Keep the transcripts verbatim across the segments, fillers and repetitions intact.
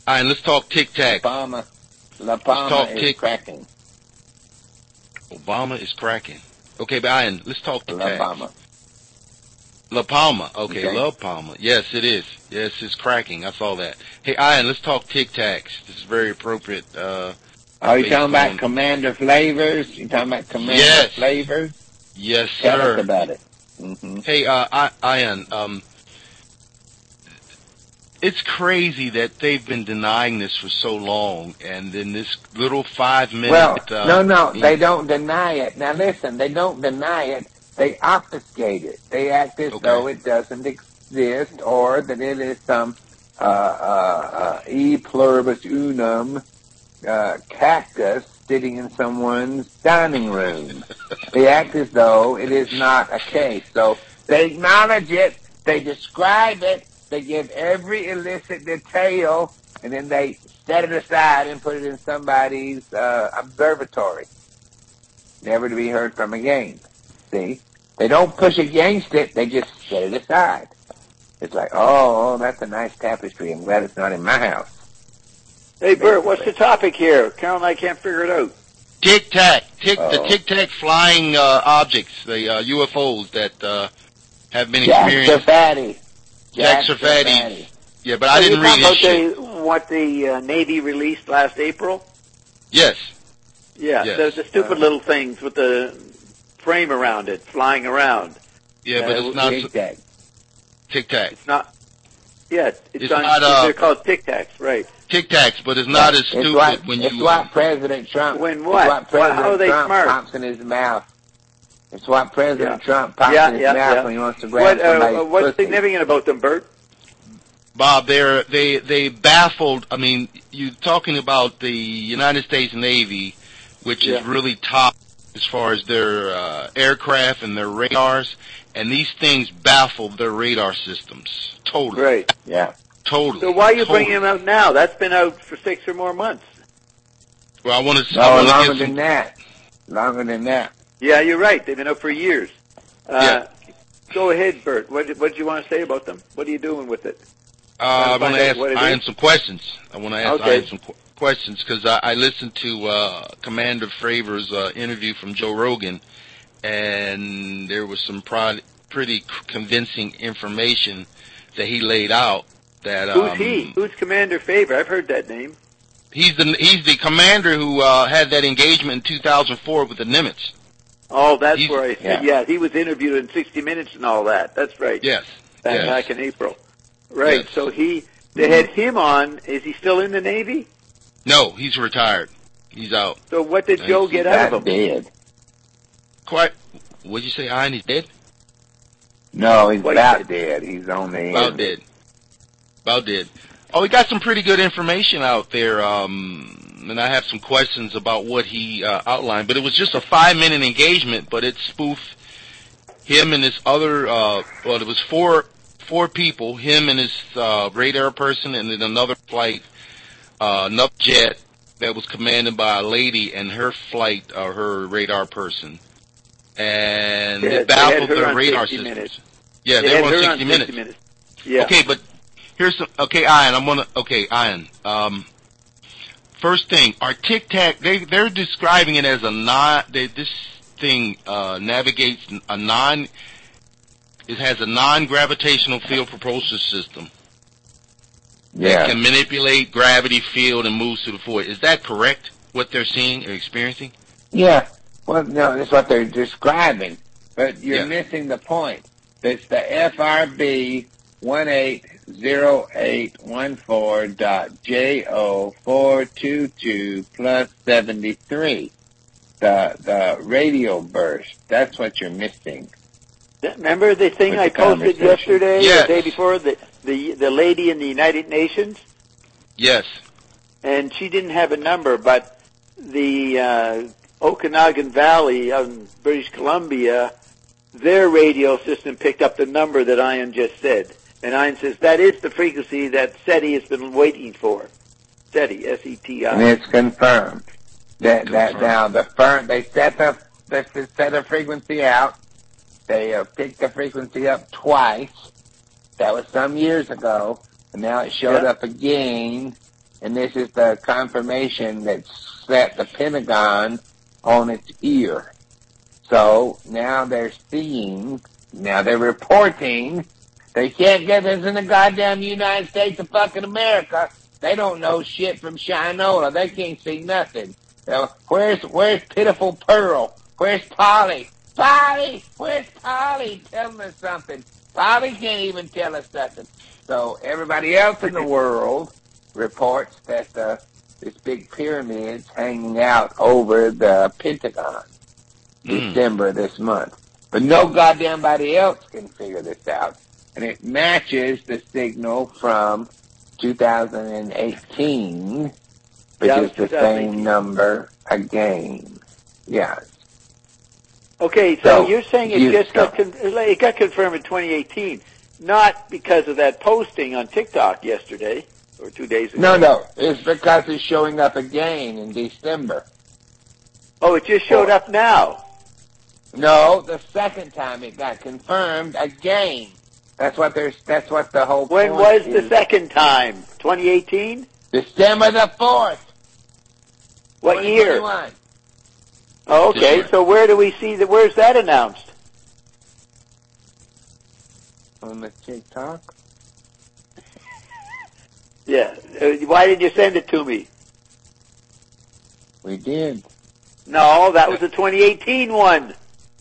All right, let's talk Tic Tac. La Palma, La Palma is tic- cracking. Obama is cracking. Okay, but Ian, let's talk Tic Tac. La Palma. La Palma. Okay, okay. La Palma. Yes, it is. Yes, it's cracking. I saw that. Hey, Ian, let's talk Tic Tacs. This is very appropriate. Uh, oh, you talking about Commander Flavors? You talking about Commander yes. Flavors? Yes, Tell sir. us about it. Mm-hmm. Hey, uh, Ian, um, it's crazy that they've been denying this for so long, and then this little five-minute... Well, uh, no, no, they don't deny it. Now, listen, they don't deny it. They obfuscate it. They act as okay. though it doesn't exist, or that it is some uh, uh, uh, e pluribus unum uh, cactus sitting in someone's dining room. They act as though it is not a case. So they acknowledge it, they describe it, they give every illicit detail, and then they set it aside and put it in somebody's uh, observatory, never to be heard from again. See? They don't push against it, they just set it aside. It's like, oh, that's a nice tapestry. I'm glad it's not in my house. Hey, Bert, what's the topic here? Carol and I can't figure it out. Tic Tac. Tic, oh. The Tic Tac flying uh, objects, the uh, U F Os that uh, have been Jack experienced. Surfati. Jack, Jack Surfati. Yeah, but I didn't read his shit. The, what the uh, Navy released last April? Yes. Yeah, yes. The, the stupid uh, little things with the frame around it, flying around. Yeah, but uh, it's not... Tic Tac. Tic Tac. It's not... Yeah, it's, it's on, not... Uh, they're called Tic Tacs, right. Tic Tacs, but it's not yeah, as stupid what, when it's you... It's what President Trump... When what? It's what President well, how are they Trump smart? pops in his mouth. It's what President yeah. Trump pops yeah, in his yeah, mouth yeah. when he wants to grab what, uh, somebody's What's pussy. significant about them, Bert? Bob, they're, they they baffled. I mean, you're talking about the United States Navy, which yeah. is really top as far as their uh, aircraft and their radars, and these things baffled their radar systems totally. Right. Yeah. Totally. So why are you totally. bringing them out now? That's been out for six or more months. Well, I want to. No, I want longer to get than some, that. Longer than that. Yeah, you're right. They've been out for years. Uh, yeah. Go ahead, Bert. What did, what did you want to say about them? What are you doing with it? Uh, I want to ask Ian some questions. I want to ask okay. Ian some qu- questions because I, I listened to uh, Commander Fravors' uh, interview from Joe Rogan, and there was some pro- pretty convincing information that he laid out. That Who's um, he? Who's Commander Favor? I've heard that name. He's the he's the commander who uh, had that engagement in two thousand four with the Nimitz. Oh, that's he's, where I said, yeah. yeah, he was interviewed in sixty minutes and all that. That's right. Yes. Back, yes. back in April. Right, yes. so he, they had him on. Is he still in the Navy? No, he's retired. He's out. So what did he's, Joe get out of him? Dead. Quite. What'd you say, Ian? He's dead? No, he's what about dead. He's on the About end. dead. About dead. Oh, we got some pretty good information out there, um, and I have some questions about what he uh, outlined. But it was just a five-minute engagement, but it spoofed him and his other, uh, well, it was four four people, him and his uh, radar person, and then another flight, uh, another jet that was commanded by a lady and her flight, or uh, her radar person. And yeah, it baffled their radar systems. Minutes. Yeah, they, they were on sixty, sixty on minutes. sixty minutes. Yeah. Okay, but here's some, okay, Ian, I'm gonna, okay, Ian, um, first thing, our Tic Tac, they, they're describing it as a non, they, this thing, uh, navigates a non, it has a non-gravitational field propulsion system. Yeah. That can manipulate gravity field and moves through the void. Is that correct, what they're seeing or experiencing? Yeah. Well, no, that's what they're describing. But you're yeah. missing the point. It's the F R B one eight zero eight one four dot J O four two two plus seventy-three. The, the radio burst. That's what you're missing. Remember the thing I posted yesterday, yes. the day before, the, the the lady in the United Nations? Yes. And she didn't have a number, but the uh, Okanagan Valley of British Columbia, their radio system picked up the number that Ian just said. And Ian says, that is the frequency that SETI has been waiting for. SETI, S E T I. And it's confirmed. That, that now, the firm, they set the, they set the frequency out. They uh, picked the frequency up twice. That was some years ago. And now it showed yeah. up again. and this is the confirmation that set the Pentagon on its ear. So now they're seeing, now they're reporting, they can't get this in the goddamn United States of fucking America. They don't know shit from Shinola. They can't see nothing. So where's, where's Pitiful Pearl? Where's Polly? Polly! Where's Polly? Tell us something. Polly can't even tell us nothing. So everybody else in the world reports that uh, this big pyramid's hanging out over the Pentagon. Mm. December this month. But no goddamn body else can figure this out. And it matches the signal from two thousand eighteen, which yeah, is the same number again. Yes. Okay, so, so you're saying it just got con- it got confirmed in twenty eighteen, not because of that posting on TikTok yesterday or two days ago. No, no, it's because it's showing up again in December. Oh, it just showed oh. up now. No, the second time it got confirmed again. That's what there's. That's what the whole. When point was is. the second time? twenty eighteen. December the fourth. What year? Oh, okay. December. So where do we see that? Where's that announced? On the TikTok. Yeah. Uh, why did you send it to me? We did. No, that was the twenty eighteen one.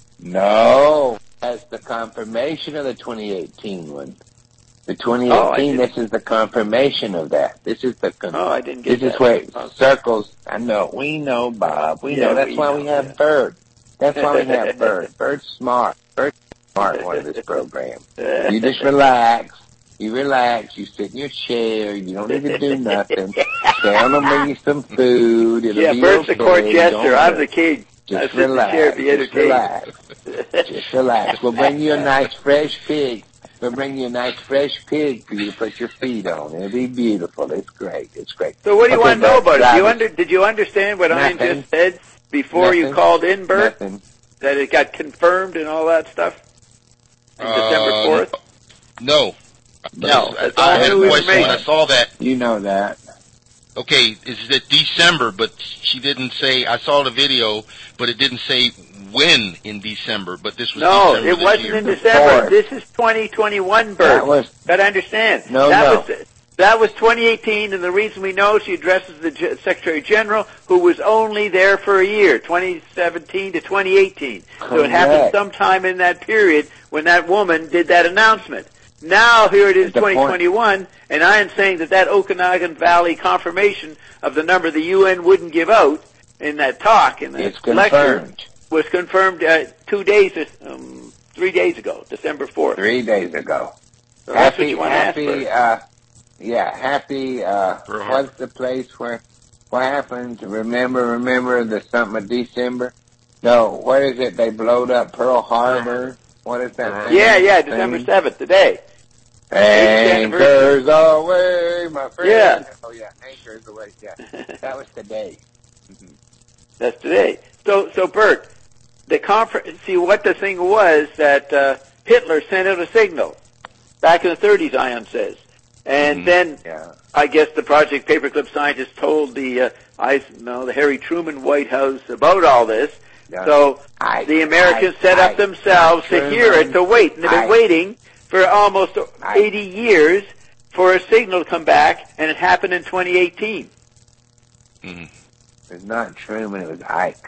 No, that's the confirmation of the twenty eighteen one. The twenty eighteen, oh, this is the confirmation of that. This is the. Con- oh, I didn't get This that. is where it okay. circles. I know. We know, Bob. We yeah, know. That's we why know, we have yeah. Bert. That's why we have Bert. Bert's smart. Bert's smart one of this program. You just relax. You relax. You sit in your chair. You don't need to do nothing. Sam will bring you some food. It'll yeah, be Bert's okay. the court jester. I'm the king. Just I relax. Chair, be just relax. Just relax. We'll bring you a nice fresh pig. We'll bring you a nice fresh pig for you to put your feet on. It'll be beautiful. It's great. It's great. So what do you okay, want to know about it? You was, under, did you understand what nothing, I just said before nothing, you called in, Bert? Nothing. That it got confirmed and all that stuff? On uh, December fourth? No. No. I, I had a question when I saw that. You know that. Okay, is it December, but she didn't say, I saw the video, but it didn't say when in December, but this was no, December it this wasn't year. in December. This is twenty twenty-one, Bert. That was, Gotta understand. No, that no. Was, that was twenty eighteen, and the reason we know she addresses the G- Secretary General, who was only there for a year, twenty seventeen to twenty eighteen. Correct. So it happened sometime in that period when that woman did that announcement. Now here it is, twenty twenty-one, and I am saying that that Okanagan Valley confirmation of the number the U N wouldn't give out in that talk, in that it's lecture, confirmed. was confirmed uh, two days, um, three days ago, December fourth. Three days ago. So that's what happy, you want happy, to ask for. uh, yeah, happy, uh, what's the place where, what happened? Remember, remember the something of December? No, what is it? They blowed up Pearl Harbor. What is that thing? Yeah, yeah, December seventh, today. Anchors away, my friend. Yeah. Oh, yeah, anchors away, yeah. That was today. Mm-hmm. That's today. So, so Bert, the conference, see what the thing was that uh, Hitler sent out a signal back in the thirties, Ion says. And mm-hmm. then yeah. I guess the Project Paperclip scientists told the, uh, I no, the Harry Truman White House about all this. Yeah. So I, the Americans I, set I, up themselves I, to hear it, to wait. And they've been I, waiting for almost I, eighty years for a signal to come back, and it happened in twenty eighteen. Mm-hmm. It's not Truman, it was Ike.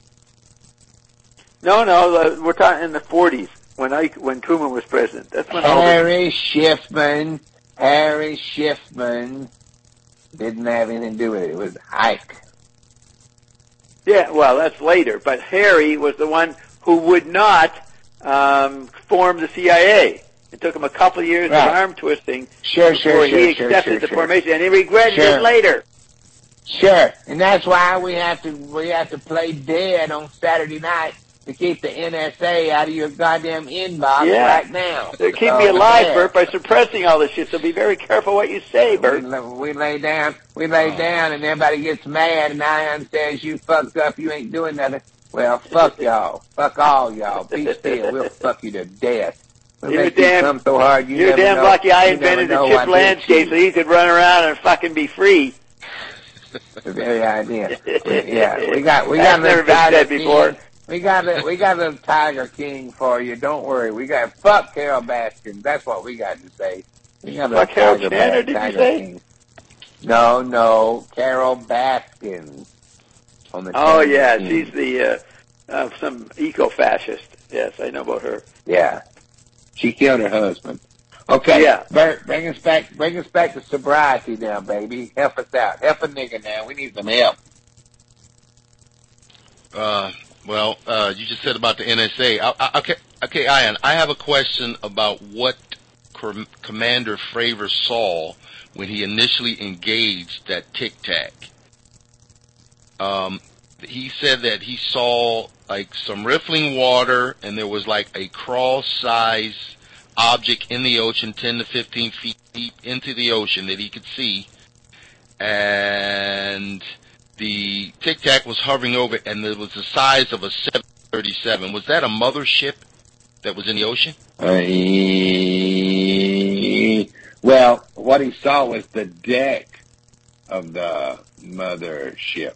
No, no, uh, we're talking in the forties when Ike, when Truman was president. That's when Harry Schiffman, Harry Schiffman didn't have anything to do with it. It was Ike. Yeah, well, that's later. But Harry was the one who would not um, form the C I A. It took him a couple of years right. of arm twisting sure, before sure, he sure, accepted sure, the sure. formation, and he regretted sure. it later. Sure, and that's why we have to we have to play dead on Saturday night to keep the N S A out of your goddamn inbox yeah. right now. They're keeping so, me alive, yeah. Bert, by suppressing all this shit. So be very careful what you say, Bert. We, we lay down, we lay oh. down, and everybody gets mad, and Ion says, "You fucked up. You ain't doing nothing." Well, fuck y'all. Fuck all y'all. Be still. We'll fuck you to death. We'll You're make damn, you come so hard you you're never damn know, lucky I you invented never the know chip what landscape hit so you could run around and fucking be free. The very idea. We, yeah, we got we got That's never a been Tiger said before. King. We got a we got a Tiger King for you. Don't worry. We got fuck Carol Baskin. That's what we got to say. We got Fuck a Carol Tiger, Chandler, Ba- did you Tiger say? King. No, no, Carol Baskin. On the Oh Tiger yeah, King. she's the uh, uh, some eco-fascist. Yes, I know about her. Yeah. She killed her husband. Okay, Yeah. Bert, bring us back, bring us back to sobriety now, baby. Help us out. Help a nigga now. We need some help. Uh, well, uh, you just said about the N S A. I, I, okay, okay, Ian, I have a question about what Com- Commander Fravor saw when he initially engaged that Tic Tac. Um, he said that he saw like some riffling water, and there was like a crawl-size object in the ocean, ten to fifteen feet deep into the ocean that he could see, and the Tic Tac was hovering over it, and it was the size of a seven thirty-seven. Was that a mothership that was in the ocean? Uh, well, what he saw was the deck of the mothership.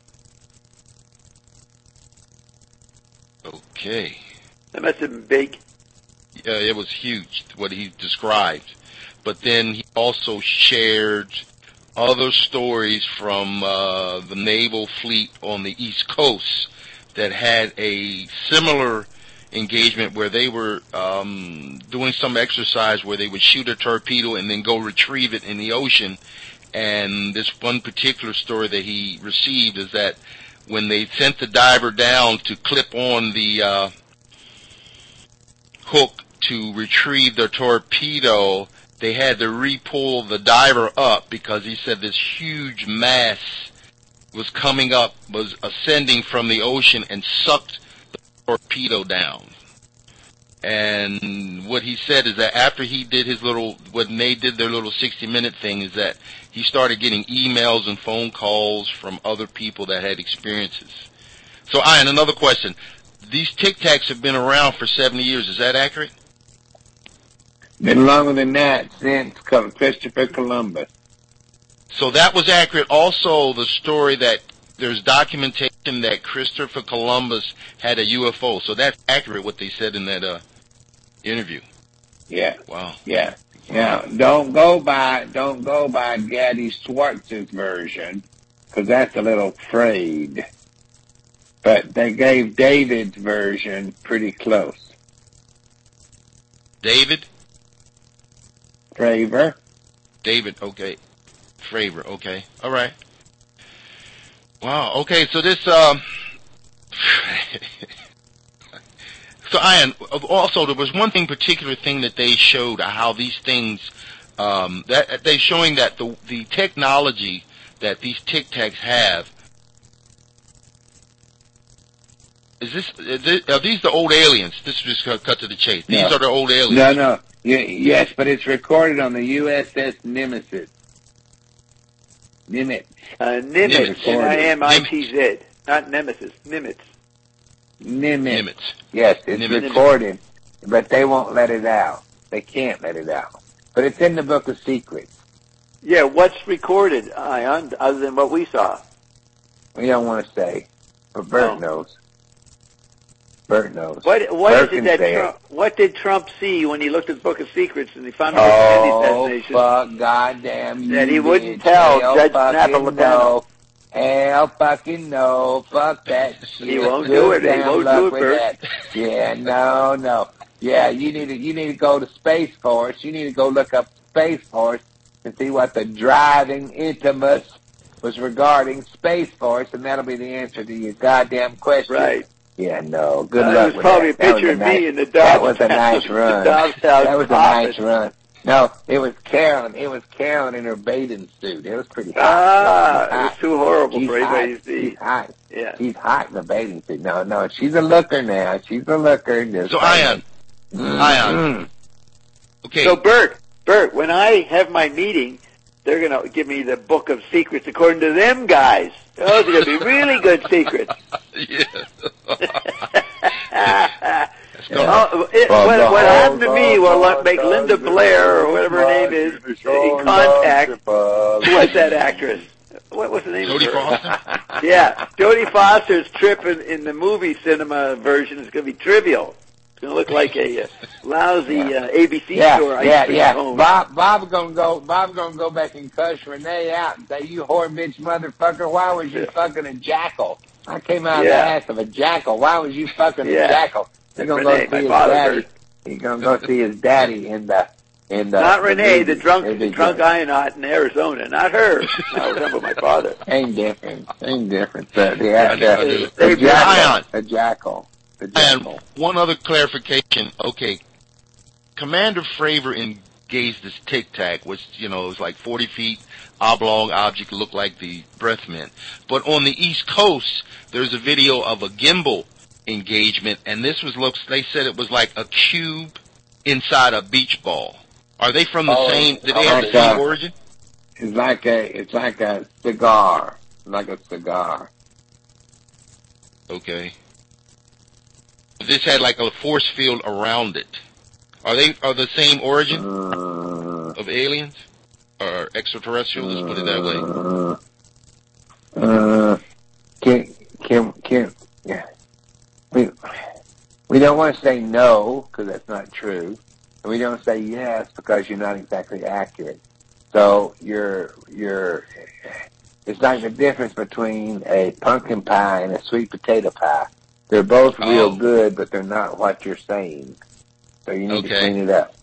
Okay. That must have been big. Yeah, it was huge, what he described. But then he also shared other stories from uh, the naval fleet on the East Coast that had a similar engagement where they were um, doing some exercise where they would shoot a torpedo and then go retrieve it in the ocean. And this one particular story that he received is that when they sent the diver down to clip on the uh, hook to retrieve the torpedo, they had to re-pull the diver up because he said this huge mass was coming up, was ascending from the ocean and sucked the torpedo down. And what he said is that after he did his little, when they did their little sixty minute thing, is that he started getting emails and phone calls from other people that had experiences. So, Ian, another question. These Tic Tacs have been around for seventy years. Is that accurate? Been longer than that since Christopher Columbus. So that was accurate. Also, the story that there's documentation that Christopher Columbus had a U F O. So that's accurate what they said in that uh, interview. Yeah. Wow. Yeah. Now, don't go by, don't go by Gaddy Schwartz's version, because that's a little frayed. But they gave David's version pretty close. David? Fravor? David, okay. Fravor, okay. All right. Wow, okay, so this, um, so Ian, also there was one thing, particular thing that they showed, how these things, um, that they're showing that the, the technology that these Tic Tacs have, is this, is this, are these the old aliens? This is just cut to the chase. These No. are the old aliens. No, no. Y- yes, but it's recorded on the U S S Nemesis. Nimitz. Uh, Nimitz, Nimitz. N I M I T Z, not Nemesis, Nimitz. Nimitz. Nimitz. Yes, it's Nimitz. recorded, but they won't let it out. They can't let it out. But it's in the Book of Secrets. Yeah, what's recorded, Ion, other than what we saw? We don't want to say, but Bert Oh. knows. Bert knows. What what Bert is it can that say Trump, what did Trump see when he looked at the Book of Secrets and he found out about the Kennedy Oh, assassination? fuck, goddamn you, That he wouldn't bitch. tell Hell Judge fucking Napolitano. no. Hell fucking no. Fuck that shit. He won't Good do it. He damn won't luck do it, with Bert. that. Yeah, no, no. Yeah, you need to you need to go to Space Force. You need to go look up Space Force and see what the driving intimus was regarding Space Force, and that'll be the answer to your goddamn question. Right. Yeah, no. Good Uh, luck it was with probably that. a That picture was of nice, me in the That Dobbs was a nice run. the Dobbs House That was a office. nice run. No, it was Carolyn. It was Carolyn in her bathing suit. It was pretty hot. Ah, She's it was hot. too horrible She's for anybody hot. to see. She's hot. Yeah. She's hot in the bathing suit. No, no, she's a looker now. She's a looker. Just So, saying. Ion, Ion, Mm-mm. okay. So, Bert, Bert, when I have my meeting, they're going to give me the Book of Secrets according to them guys. Those are going to be really good secrets. Yeah. Oh, it, what, what happened to me will let- make Linda Blair, or whatever her name is, in contact with that actress. what was the name Jodie of her? Foster? Yeah, Jodie Foster's trip in, in the movie cinema version is going to be trivial. It's going to look like a uh, lousy uh, A B C Yeah, store. I yeah, used to yeah. own. Bob, Bob gonna go. Bob gonna go back and cuss Renee out and say, "You whore bitch motherfucker! Why was you fucking a jackal? I came out of the Yeah. ass of a jackal. Why was you fucking Yeah. a jackal?" He's gonna Renee, go my see his father daddy. heard. He's gonna go see his daddy in the in the. Not Renee, movie. the drunk, It'll the be drunk good. Ionot in Arizona. Not her. I was talking about my father. Ain't different. Ain't different. The the, I the, do. the, the jackal. Ion. The jackal. The And jackal. one other clarification. Okay, Commander Fravor engaged this Tic Tac, which, you know, is like forty feet oblong object, looked like the breath mint. But on the East Coast, there's a video of a gimbal engagement, and this was looks. They said it was like a cube inside a beach ball. Are they from the Oh, same? Did they oh have my the same God. origin? It's like a. It's like a cigar. Like a cigar. Okay. This had like a force field around it. Are they are the same origin Uh, of aliens or extraterrestrial? Let's put it that way. Uh, uh, can can can yeah. We we don't want to say no because that's not true, and we don't say yes because you're not exactly accurate. So you're you're. It's like the difference between a pumpkin pie and a sweet potato pie. They're both real Oh. good, but they're not what you're saying. So you need to Okay. clean it up.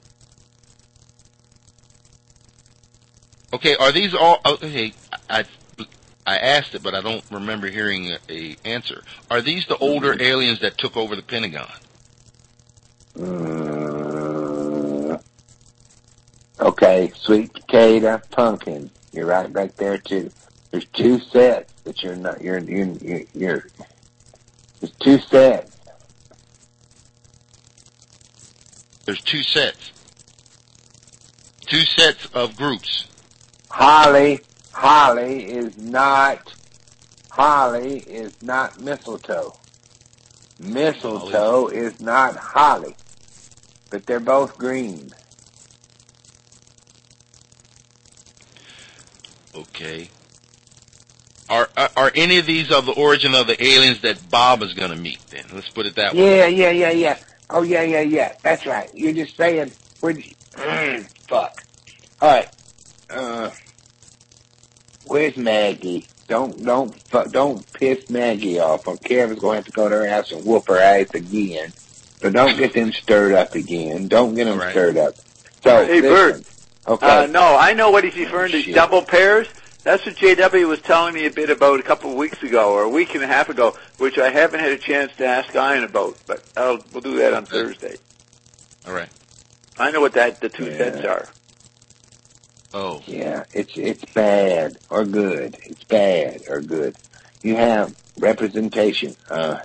Okay, are these all? Okay, I I asked it, but I don't remember hearing a, a answer. Are these the older Mm-hmm. aliens that took over the Pentagon? Uh, okay, sweet potato, pumpkin. You're right back there too. There's two sets that you're not. You're you're you're. you're there's two sets. There's two sets. Two sets of groups. Holly, holly is not. Holly is not mistletoe. Mistletoe is not holly, but they're both green. Okay. Are, are are any of these of the origin of the aliens that Bob is going to meet? Then let's put it that way. Yeah, yeah, yeah, yeah. Oh, yeah, yeah, yeah. That's right. You're just saying, we're, mm, fuck. All right. Uh, where's Maggie? Don't, don't, fu- don't piss Maggie off. Or Kevin's going to have to go to her house and whoop her ass again. So don't get them stirred up again. Don't get them All right. stirred up. So, Hey, listen. Okay. Uh, no, I know what he's referring to. Shit. Double pairs. That's what J W was telling me a bit about a couple of weeks ago, or a week and a half ago, which I haven't had a chance to ask Ian about. But I'll, we'll do that on Thursday. All right. I know what that the two Yeah. sets are. Oh. Yeah, it's it's bad or good. It's bad or good. You have representation. Uh,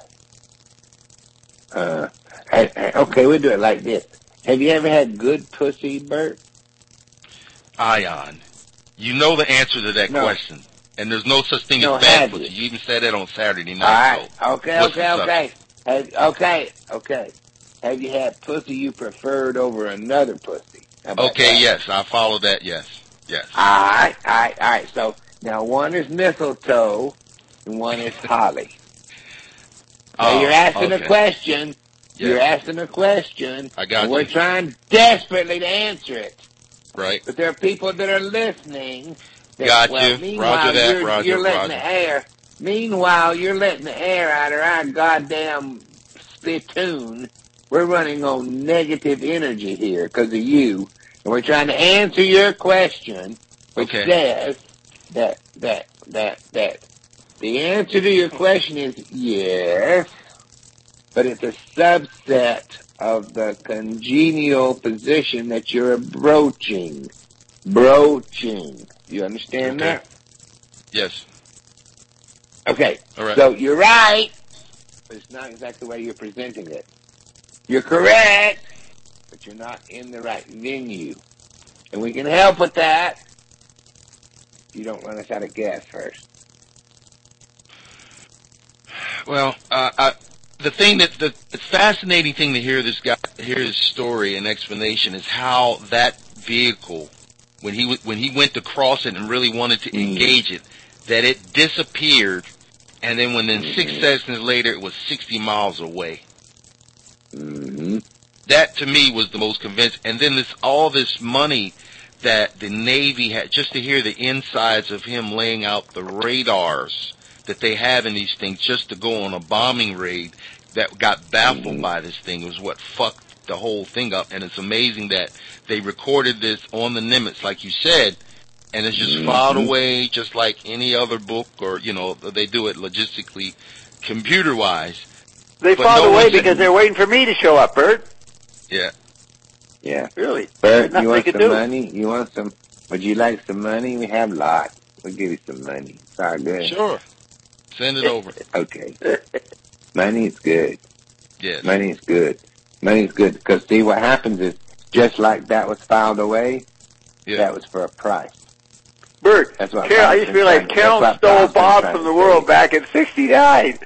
uh, I, I, okay, we'll do it like this. Have you ever had good pussy, Bert? Ion. You know the answer to that No. question. And there's no such thing No, as bad have pussy. you? You even said that on Saturday All night. right. So Okay, what's okay, the okay. Have, okay, okay. Have you had pussy you preferred over another pussy? How about okay, that? yes. I follow that, yes. Yes. All right, all right, all right. So now one is mistletoe and one is holly. Now Oh, you're asking okay. a question. You're Yes. asking a question. I got and we're you. trying desperately to answer it. Right. But there are people that are listening. That, Got well, you. Meanwhile, Roger that, you're, Roger, you're letting Roger. the air. Meanwhile, you're letting the air out of our goddamn spittoon. We're running on negative energy here because of you, and we're trying to answer your question, which Okay. says that that that that the answer to your question is yes, but it's a subset of the congenial position that you're broaching. Broaching. You understand Okay. that? Yes. Okay. All right. So you're right, but it's not exactly the way you're presenting it. You're correct, but you're not in the right venue. And we can help with that. You don't run us out of gas first. Well, uh, I, the thing that the, the fascinating thing to hear this guy hear his story and explanation is how that vehicle, when he w- when he went to cross it and really wanted to Mm. engage it, that it disappeared, and then when then Mm-hmm. six seconds later it was sixty miles away. Mm-hmm. That to me was the most convincing. And then this all this money that the Navy had, just to hear the insides of him laying out the radars that they have in these things just to go on a bombing raid that got baffled Mm-hmm. by this thing. It was what fucked the whole thing up. And it's amazing that they recorded this on the Nimitz, like you said, and it's just Mm-hmm. filed away just like any other book, or, you know, they do it logistically, computer-wise. They But filed no away one- because they're waiting for me to show up, Bert. Yeah. Yeah. Really. Bert, Nothing you they want could some do. money? You want some? Would you like some money? We have lots. We'll give you some money. It's all good. Sure. Send it over. Okay. Money is good. Yes. Money is good. Money is good because see what happens is just like that was filed away. Yeah. That was for a price. Bert, That's what Carol, I Bob's just been realized trying- Carol that's what stole Bob's been Bob trying from to the world say. back in sixty-nine.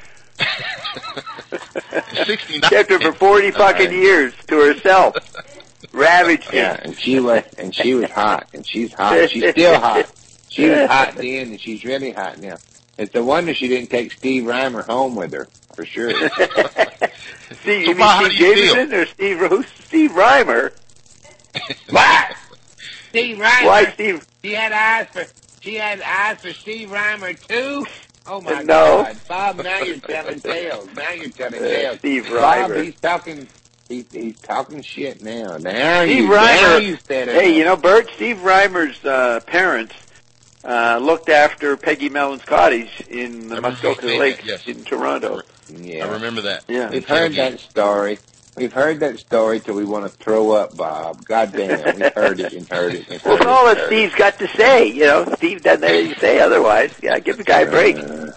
sixty-nine. Kept her for forty fucking years to herself. Ravaged Yeah, it. and she was, and she was hot, and she's hot. She's still hot. She was hot then, and she's really hot now. It's a wonder she didn't take Steve Reimer home with her, for sure. Steve, So, you Bob, how mean do Steve you feel? Jameson or Steve Rose? Steve Reimer? What? Steve Reimer. Why Steve? She had eyes for she had eyes for Steve Reimer too. Oh my No. God, Bob! Now you're telling tales. Now you're telling tales. Steve Bob, Reimer. he's talking, he's, he's talking shit now. Now Steve you, now Reimer. you said it. Hey, you know, Bert, Steve Reimer's uh, parents uh, looked after Peggy Mellon's cottage in the I remember Muskoka saying Lake that, yes. in Toronto. Yeah. I remember that. Yeah. We've heard that story. We've heard that story till we want to throw up, Bob. God damn, we've heard it and heard it and Well, heard it's all it. that Steve's got to say. You know, Steve doesn't have anything to say otherwise. Yeah, give the guy a break. Uh,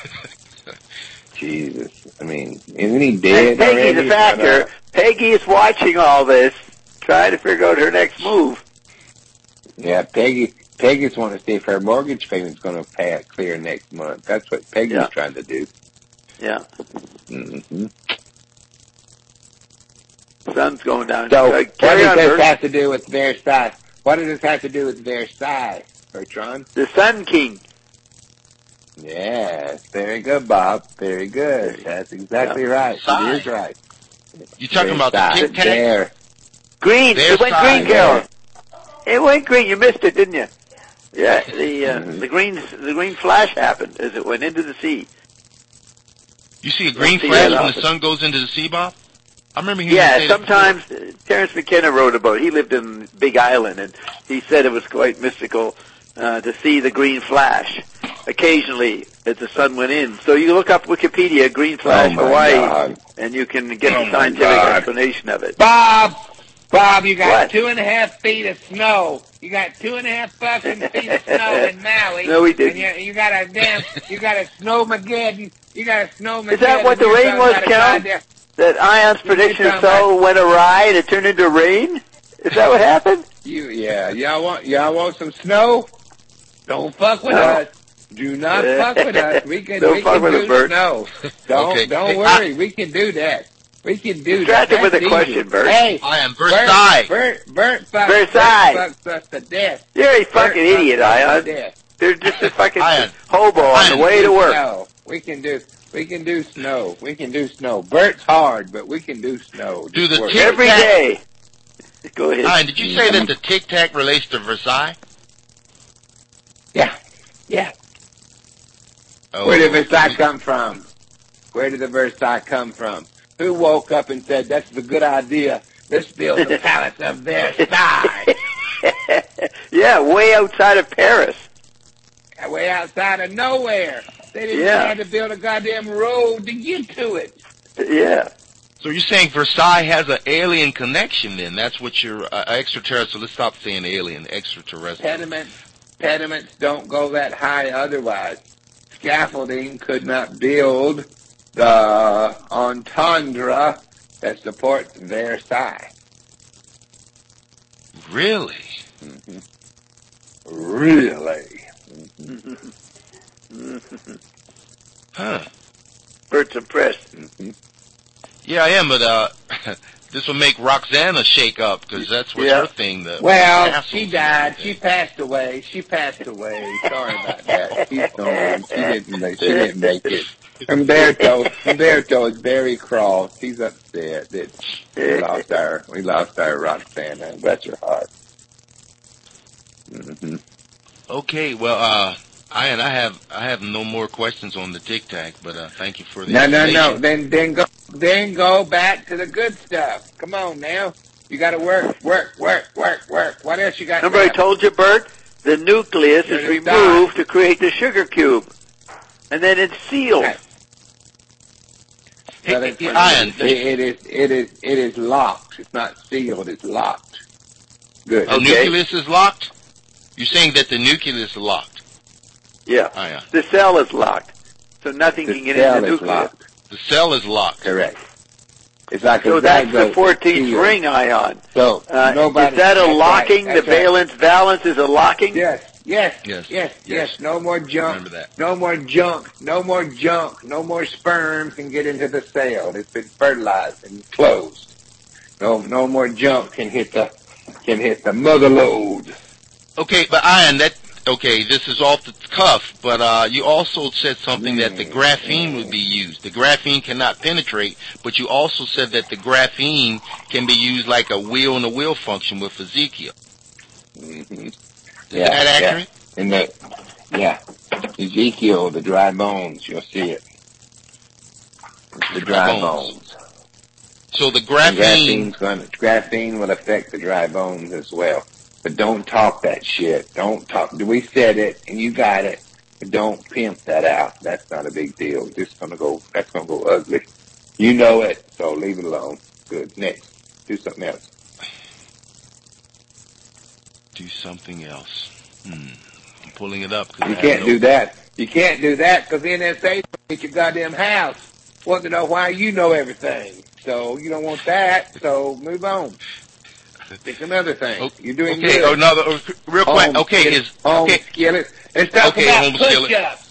Jesus. I mean, isn't he dead And Peggy's already? a factor. Peggy is watching all this, trying to figure out her next move. Yeah, Peggy. Peggy's want to see if her mortgage payment's going to pay it clear next month. That's what Peggy's Yeah. trying to do. Yeah, Mm-hmm. sun's going down. So, Uh, what carry does on, this Bert. have to do with Versailles? What does this have to do with Versailles, Bertrand? The Sun King. Yes, very good, Bob. Very good. That's exactly right. Versailles. It is right. You talking about the Versailles. Tic Tac? There. Green. It went Versailles. green, Carol. It went green. You missed it, didn't you? Yeah, the uh, Mhm. the green the green flash happened as it went into the sea. You see a green Don't see flash that when the often. sun goes into the sea, Bob? I remember hearing you Yeah, say that sometimes uh, Terrence McKenna wrote about it. He lived in Big Island, and he said it was quite mystical uh, to see the green flash occasionally as the sun went in. So you look up Wikipedia, green flash Oh, my Hawaii, God. and you can get Oh, the my scientific God. explanation of it. Bob, Bob, you got What? two and a half feet of snow. You got two and a half fucking feet of snow in Maui. No, we didn't. And you, you got a damn, you got a snowmageddon. You got a snowmageddon. Is that what the You're rain talking was, about a Cal? goddamn- That Ion's prediction of talking so went awry and it turned into rain? Is that what happened? You, yeah. Y'all want, y'all want some snow? Don't fuck with No. us. Do not fuck with us. We can, Don't we fuck can with do us, Bert. snow. Don't, Okay. don't Hey, worry. we can do that. We can do Distracted that. with That's a question, easy. Bert. Hey, I am Versailles. Bert, Bert, Bert, fucks, Versailles. Bert fucks us to death. You're a fucking Bert idiot, fucks us Ion. to death. They're just a fucking Ion. hobo on Ion, the way to work. Snow. We can do. We can do snow. We can do snow. Bert's hard, but we can do snow. Do Just the work. Tic Every Tac- day. Go ahead. Ian, did you say that the Tic Tac relates to Versailles? Yeah, yeah. Oh, Where did Versailles come from? Where did the Versailles come from? Who woke up and said, that's a good idea. Let's build the palace of Versailles. Yeah, way outside of Paris. Way outside of nowhere. They didn't Yeah. have to build a goddamn road to get to it. Yeah. So you're saying Versailles has an alien connection then? That's what you're, uh, extraterrestrial. Let's stop saying alien, extraterrestrial. Pediments, pediments don't go that high otherwise. Scaffolding could not build the entendre that supports Versailles. Really? Mm-hmm. Really? Huh. Bert's impressed. Mm-hmm. Yeah, I am, but, uh, this will make Roxana shake up because that's what Yeah. her thing. The Well, castles she and died. everything. She passed away. She passed away. Sorry about that. She's gone. She didn't make, she didn't make it. Umberto, Umberto is very cross. He's upset that we lost our, we lost our Roxana. Bless her heart. Mm-hmm. Okay, well, uh, Ian, I have I have no more questions on the Tic Tac, but uh, thank you for the No, no, no. information. Then, then go, then go back to the good stuff. Come on now. You got to work, work, work, work, work. What else you got? Remember I told you, Bert, the nucleus You're is gonna removed to create the sugar cube. And then it's sealed. Right. Hey, No, hey, that's hey, funny. Ian, it, it is, it is, it is locked. It's not sealed. It's locked. Good. the Okay. nucleus is locked? You're saying that the nucleus is locked? Yeah. Ian. The cell is locked. So nothing The can get cell in the is nucleus. locked. The cell is locked. Correct. It's like So a that's the zygote fourteenth sealed. ring ion. So Uh, nobody. is that a that's locking? Right, The that's right. valence valence is a locking? Yes, yes, Yes, yes, yes, yes. No more junk. Remember that. No more junk. No more junk. No more sperm can get into the cell. It's been fertilized and closed. No, no more junk can hit the can hit the mother load. Okay, but Ian, that okay, this is off the cuff, but uh, you also said something that the graphene would be used. The graphene cannot penetrate, but you also said that the graphene can be used like a wheel in a wheel function with Ezekiel. Mm-hmm. Is that accurate? Yeah. In the yeah, Ezekiel, the dry bones. You'll see it. The dry bones. bones. So the And graphene, graphene's gonna, graphene will affect the dry bones as well. But don't talk that shit. Don't talk. We said it, and you got it. But don't pimp that out. That's not a big deal. Just gonna go. That's gonna go ugly. You know it. So leave it alone. Good. Next. Do something else. do something else. Hmm. I'm pulling it up. 'cause You I have can't no- do that. You can't do that because N S A at your goddamn house. Want to know why you know everything. So you don't want that. So move on. Pick another thing. Oh, You're doing okay, good. another uh, real quick. Home Okay, skillet, is home okay. skillet. Let's talk Okay, about home skillet. push-ups.